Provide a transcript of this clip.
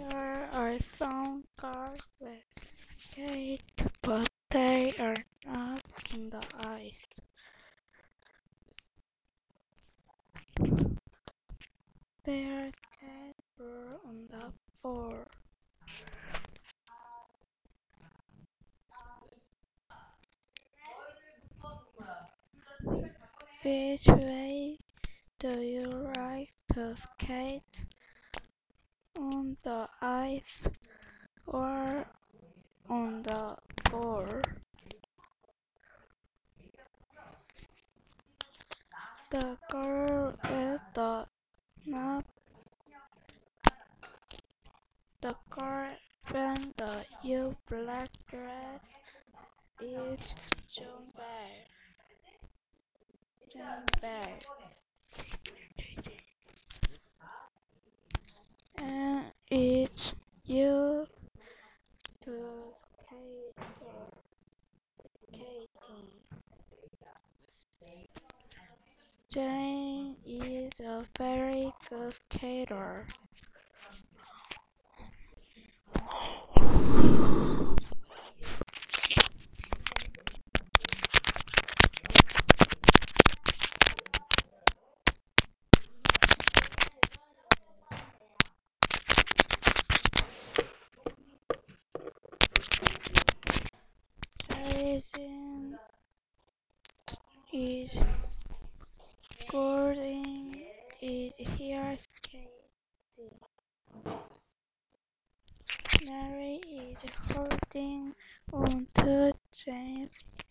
There are some cars with skate, but they are not on the ice. Their skates were on the floor. Which way do you like to skate? On the ice or on the floor? The girl with the map, the girl wearing the black dress is John Bear. John Bear. And it's you to skating. Jane is a very good skater. Jason is Gordon is here skating. Mary is holding on to Jane's